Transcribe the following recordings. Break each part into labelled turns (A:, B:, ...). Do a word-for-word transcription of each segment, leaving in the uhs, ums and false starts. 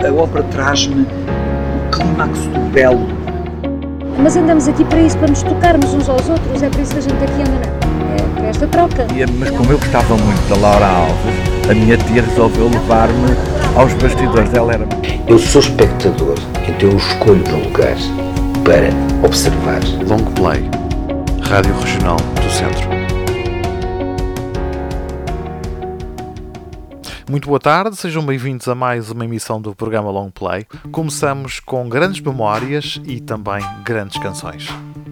A: a ópera traz-me o clímax do belo.
B: Mas andamos aqui para isso, para nos tocarmos uns aos outros, é para isso que a gente aqui anda, não? É para esta troca.
C: E, mas como eu gostava muito da Laura Alves, a minha tia resolveu levar-me aos bastidores dela. Era...
D: Eu sou espectador, então eu escolho um lugar para observar.
E: Long Play, Rádio Regional do Centro. Muito boa tarde, sejam bem-vindos a mais uma emissão do programa Long Play. Começamos com grandes memórias e também grandes canções.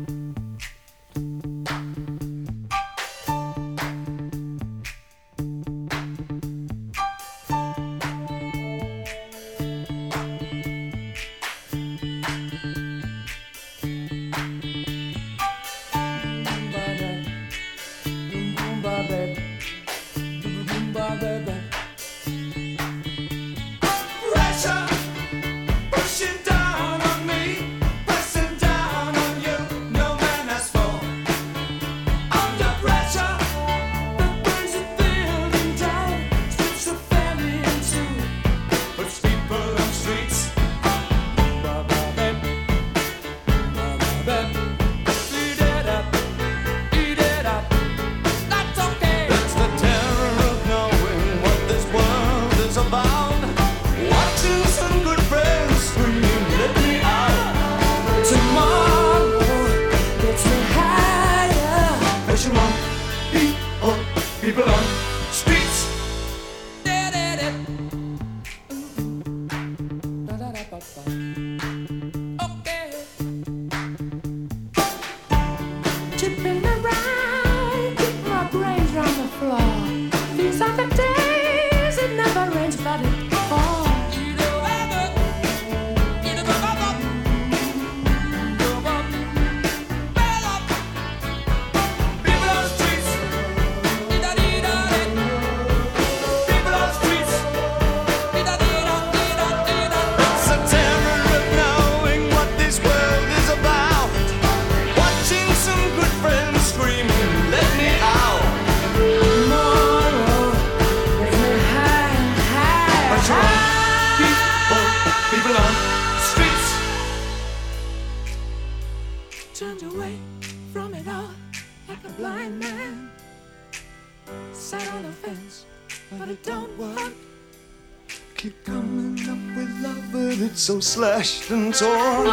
F: So slashed and torn.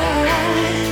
F: Why?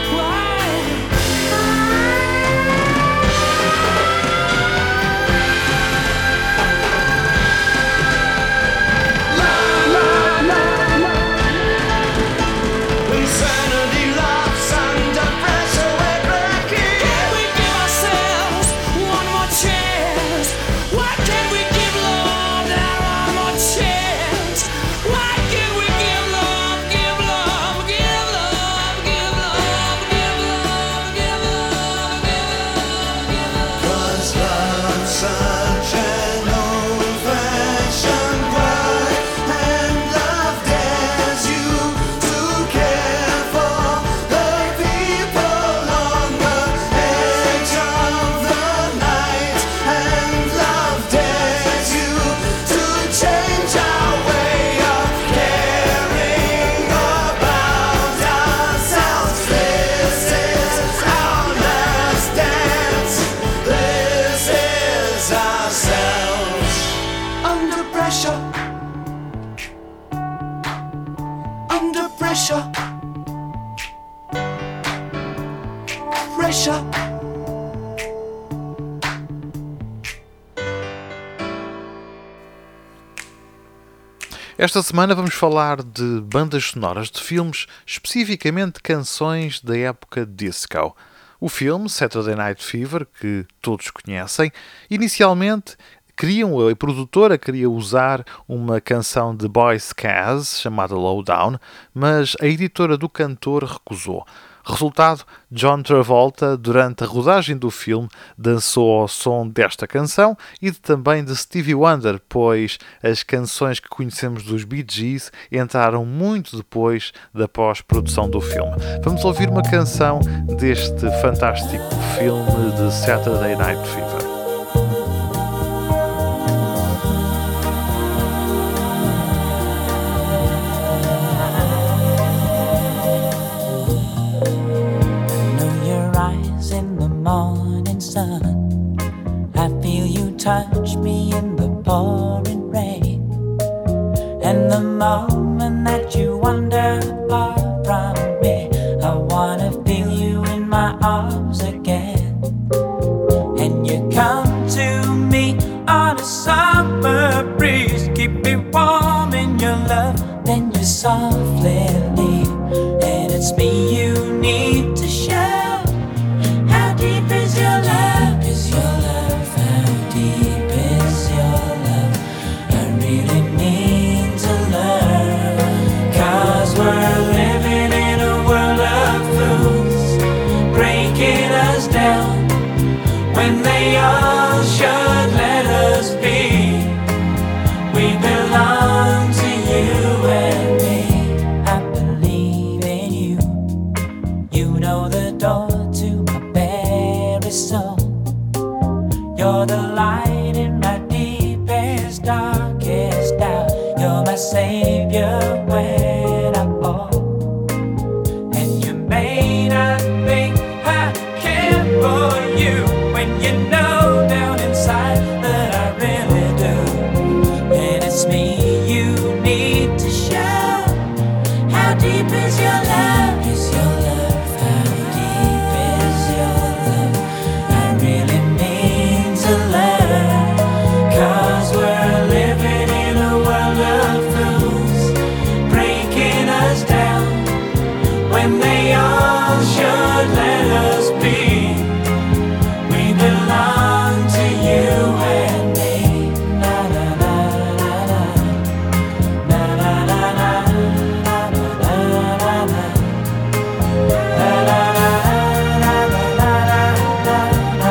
E: Esta semana vamos falar de bandas sonoras de filmes, especificamente canções da época disco. O filme Saturday Night Fever, que todos conhecem, inicialmente queriam, a produtora queria usar uma canção de Boys Caz chamada Lowdown, mas a editora do cantor recusou. Resultado, John Travolta, durante a rodagem do filme, dançou ao som desta canção e também de Stevie Wonder, pois as canções que conhecemos dos Bee Gees entraram muito depois da pós-produção do filme. Vamos ouvir uma canção deste fantástico filme de Saturday Night Fever.
G: pouring rain. And the moment that you wander far from me, I wanna feel you in my arms again. And you come to me on a summer breeze, keep me warm in your love, then you softly leave. And it's me you need to show. How deep is your love? Is your love? How deep is your love? I really need to learn. Cause we're living in a world of fools, breaking us down when they all should let us be. We belong to you and me. I believe in you. You know the door to my very soul. You're the light in my deepest, darkest doubt. You're my savior when I fall. And you may not think I care for you, when you know down inside that I really do. And it's me you need to show. How deep is your love? Is your love? How deep is your love? I really need to learn. Cause we're living in a world of fools, breaking us down when they all should let us be. We belong to you and me. Na na na na na. Na na na na. Na na na na. Na na na na na na.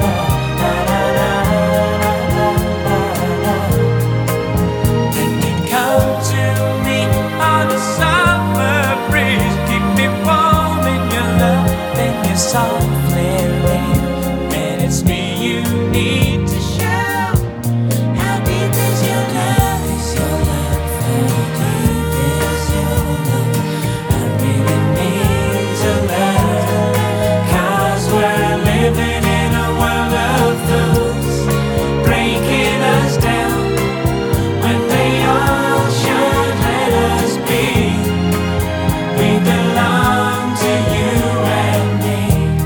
G: Then you come to me on a summer breeze, keep me warm in your love, then you softly leave. And it's me you need to show. How deep is your love? Is your love? How deep is your love? I really need to learn. Cause we're living in a world of fools, breaking us down when they all should let us be. We belong to you and me.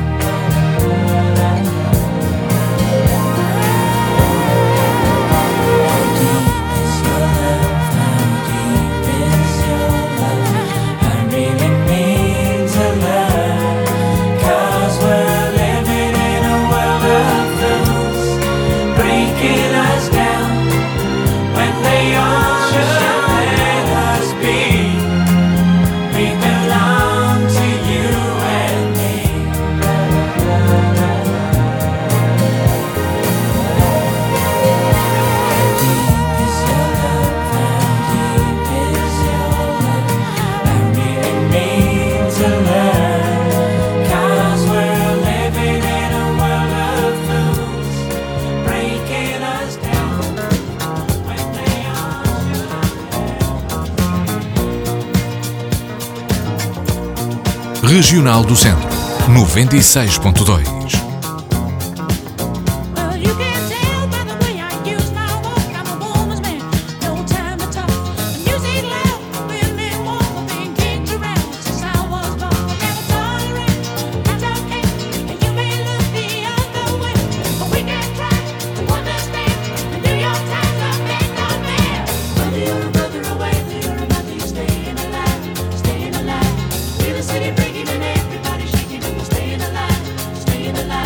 G: How deep is your love? How deep is your love? I really need to learn. Cause we're living in a world of fools, breaking us down when they all should let us be. We belong to you and me. How deep is your love? How deep is your love? I really need to learn. Cause we're living in a world of fools, breaking us down when they all should.
H: Regional do Centro, noventa e seis ponto dois.
I: Well, you can tell by the way I use my walk, I'm a woman's man, no time to talk. Music loud, with me warm, I've been kicked around since I was born. Never tolerate, that's okay, and you may look the other way, but we can try to understand. The New York Times are made not man. Whether you're a brother away, whether you're a mother, you're staying alive, staying alive. Feel the city breaking and everybody shaking, and we're staying alive, staying alive.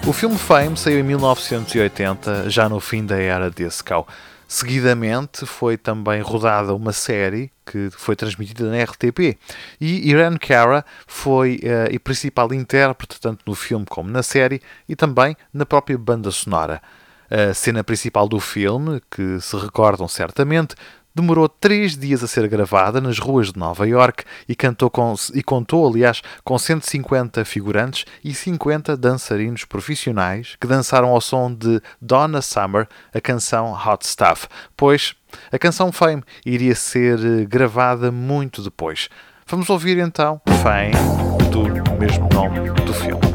E: O filme Fame saiu em mil novecentos e oitenta, já no fim da era disco. Seguidamente foi também rodada uma série que foi transmitida na R T P e Irene Cara foi uh, a principal intérprete tanto no filme como na série e também na própria banda sonora. A cena principal do filme, que se recordam certamente, demorou três dias a ser gravada nas ruas de Nova York e, cantou com, e contou, aliás, com cento e cinquenta figurantes e cinquenta dançarinos profissionais que dançaram ao som de Donna Summer, a canção Hot Stuff, pois a canção Fame iria ser gravada muito depois. Vamos ouvir então Fame, do mesmo nome do filme.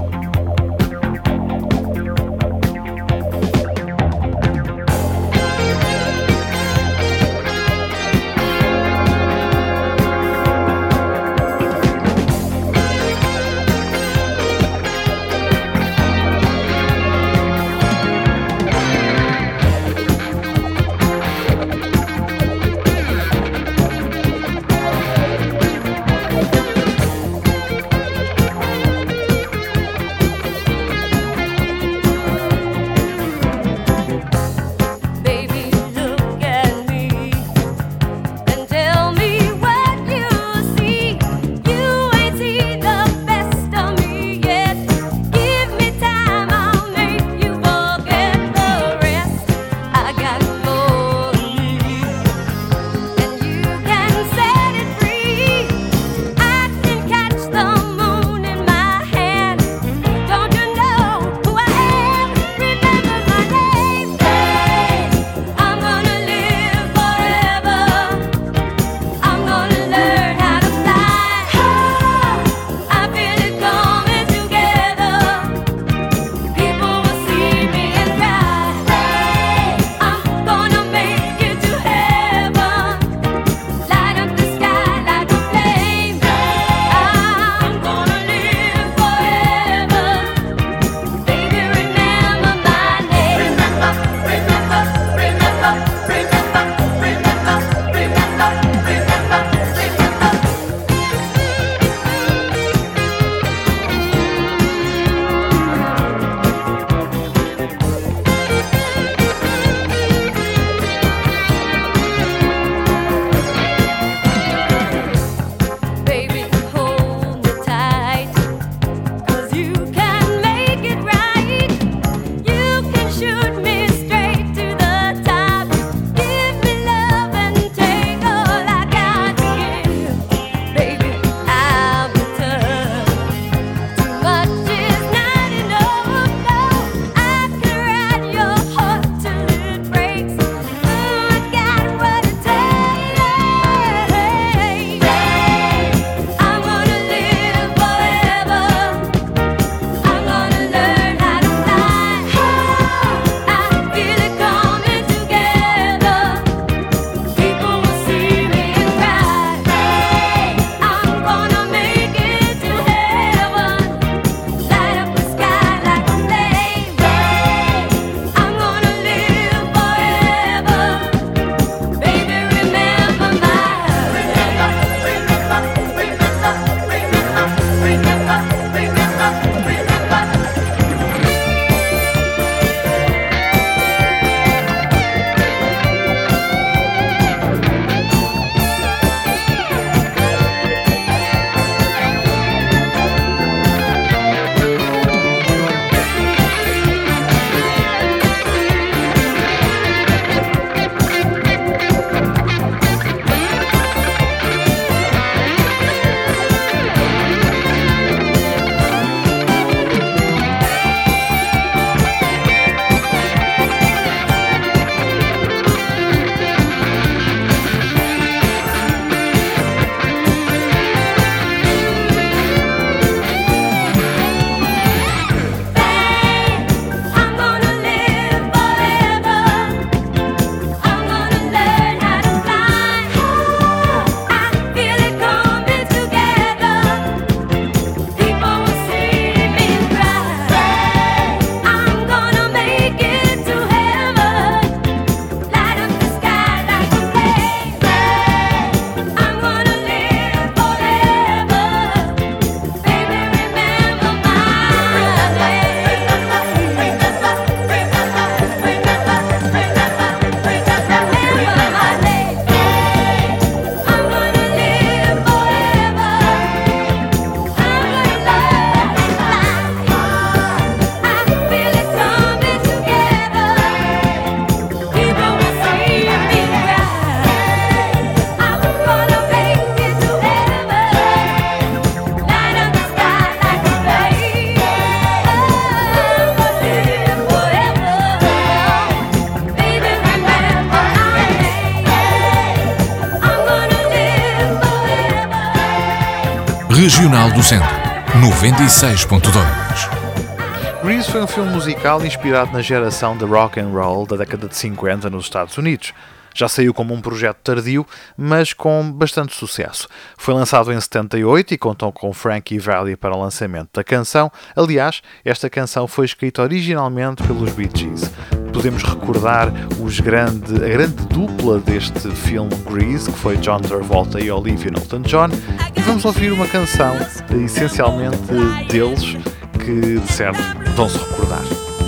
H: Regional do Centro, noventa e seis ponto dois.
E: Grease foi um filme musical inspirado na geração de rock and roll da década de cinquenta nos Estados Unidos. Já saiu como um projeto tardio, mas com bastante sucesso. Foi lançado em setenta e oito e contou com Frankie Valli para o lançamento da canção. Aliás, esta canção foi escrita originalmente pelos Bee Gees. Podemos recordar os grande, a grande dupla deste filme Grease, que foi John Travolta e Olivia Newton-John, e vamos ouvir uma canção essencialmente deles que, de certo, vão se recordar.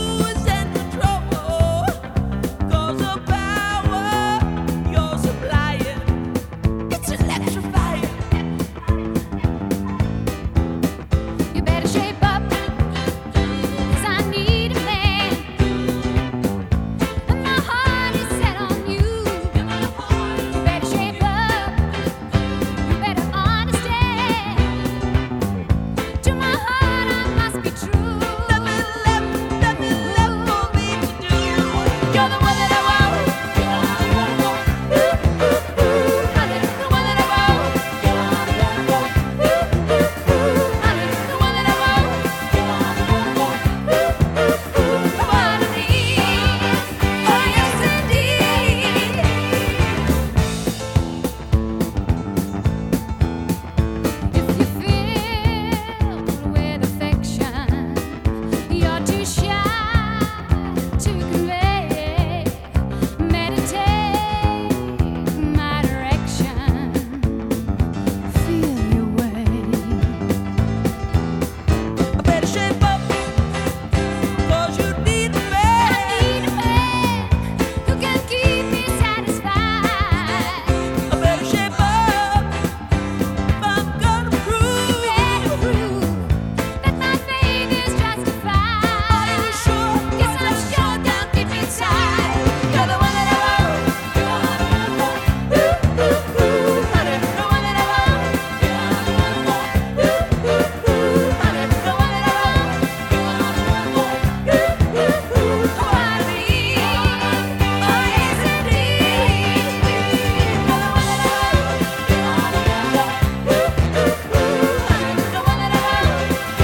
I: You better shape up, 'cause I need a man, and my heart is set on you. You better shape up, you better understand. To my heart I must be true. Nothing left, nothing left for me to do. You're the one that I want. Honey, the one that I want. Honey, the one that I want. The one I need. Oh yes indeed. If you filled with affection, you're too shy to convey. Meditate my direction. Feel your way. I better shape up, 'cause you need a man. I need a man who can keep me satisfied. I better shape up if I'm gonna prove. Better prove that my faith is justified. Are you sure? Yes, I'm sure. Down deep inside, you're the one that I want. Honey, the one that I want. Honey, the one that I want. Oh, I need. Oh, yes, indeed. You're the one that I want. Honey, the one that I want.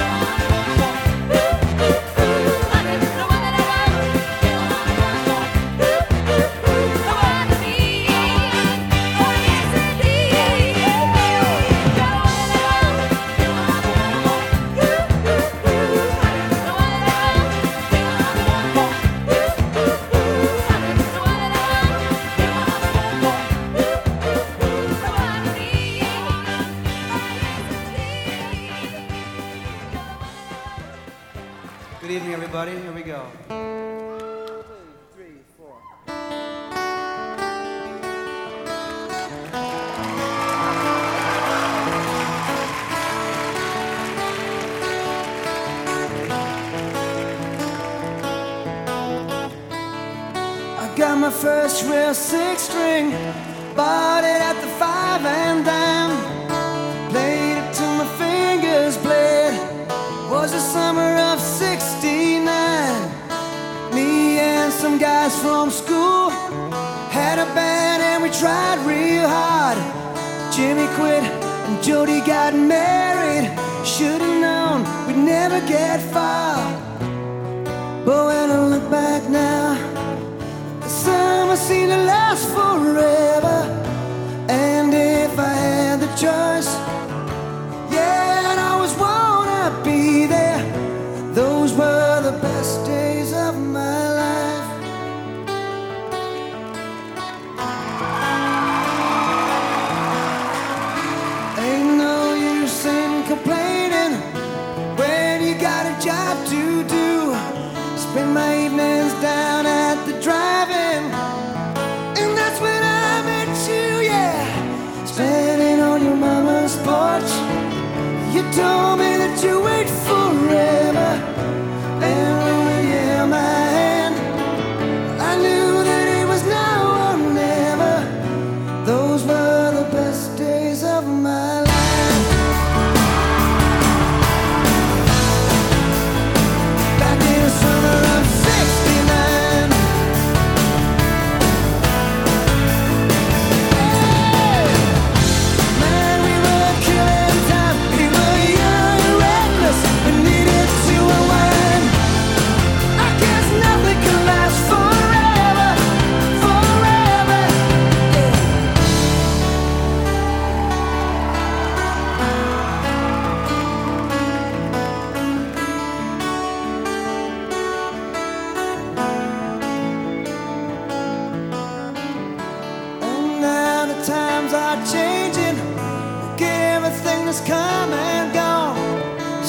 I: Honey, the one that I want. Oh, I need. Oh, yes, indeed. You're the one that I want.
F: Good evening, everybody. Here we go. I got my first real six string, bought it at the five and dime, played it till my fingers bled. Was the summer of sixty-nine. Me and some guys from school had a band and we tried real hard. Jimmy quit and Jody got married. Should've known we'd never get far. But when I look back now, the summer seemed to last forever. And if I had the choice, yeah, I'd always wanna be there. Those were the best days of my life. Ain't no use in complaining when you got a job to do. Spend my evenings down at the drive-in, and that's when I met you, yeah. Standing on your mama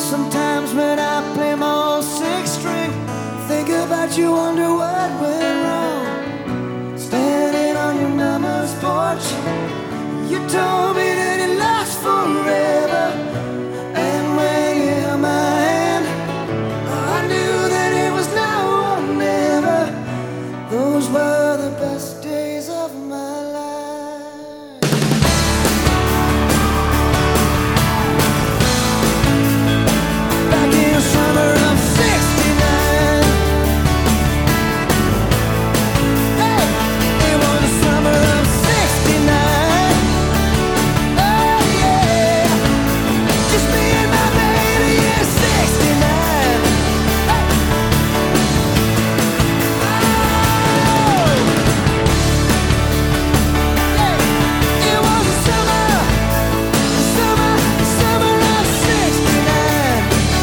F: Sometimes when I play my old six string, think about you, wonder what went wrong. Standing on your mama's porch, you told me that it lasts forever. And when you held my hand, I knew that it was now or never. Those were the best days of my life. Back in the summer of sixty-nine. Hey, it was the summer of sixty-nine. Oh yeah, just me and my baby, yeah, sixty-nine. Hey. Oh. Yeah, it was the summer, the summer, the summer of sixty-nine.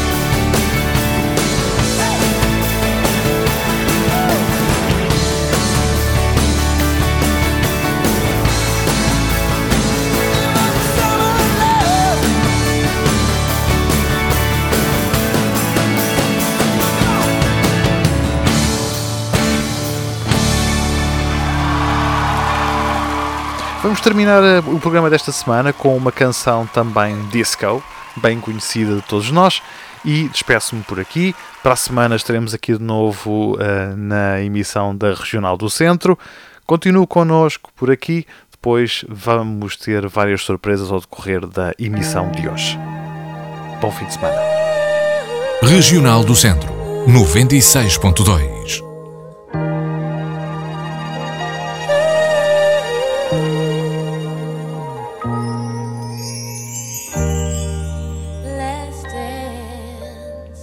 E: Vamos terminar eh, o programa desta semana com uma canção também disco, bem conhecida de todos nós, e despeço-me por aqui. Para a semana estaremos aqui de novo eh, na emissão da Regional do Centro. Continue connosco por aqui, depois vamos ter várias surpresas ao decorrer da emissão de hoje. Bom fim de semana.
H: Regional do Centro, noventa e seis ponto dois.
I: Let's dance,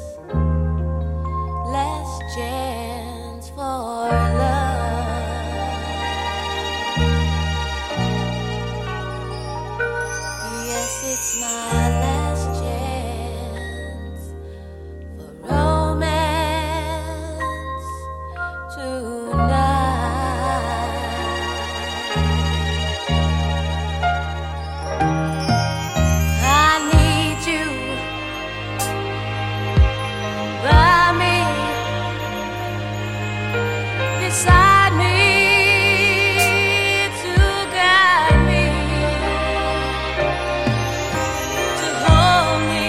I: last chance for love. Yes, it's my last chance for romance tonight. I need you by me, beside me, to guide me, to hold me,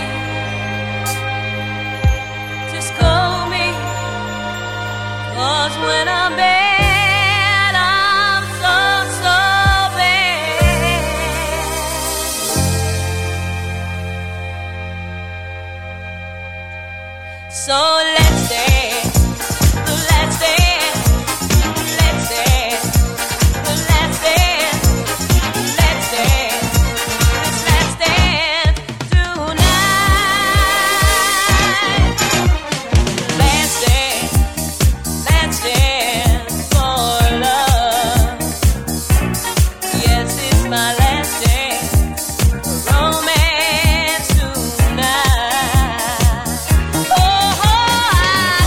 I: to scold me. 'Cause when I'm bad, I'm so, so bad. So let's dance, let's dance, let's dance, let's dance, let's dance, let's dance tonight. Let's dance, let's dance for love. Yes, it's my last dance for romance tonight. Oh, I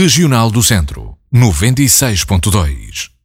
H: Regional do Centro, noventa e seis ponto dois.